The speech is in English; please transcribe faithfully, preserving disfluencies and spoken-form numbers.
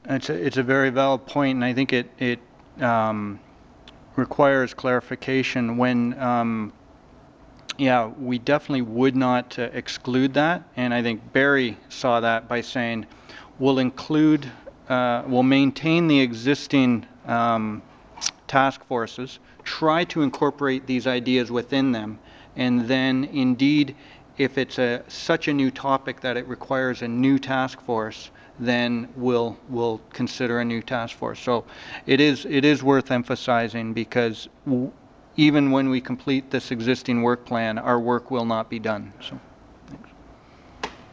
It's a, it's a very valid point, and I think it, it um, requires clarification when, um, yeah, we definitely would not uh, exclude that, and I think Barry saw that by saying we'll include, uh, we'll maintain the existing um, task forces, try to incorporate these ideas within them, and then indeed, if it's a such a new topic that it requires a new task force, then we'll we'll consider a new task force. So it is it is worth emphasizing, because w even when we complete this existing work plan, our work will not be done. So.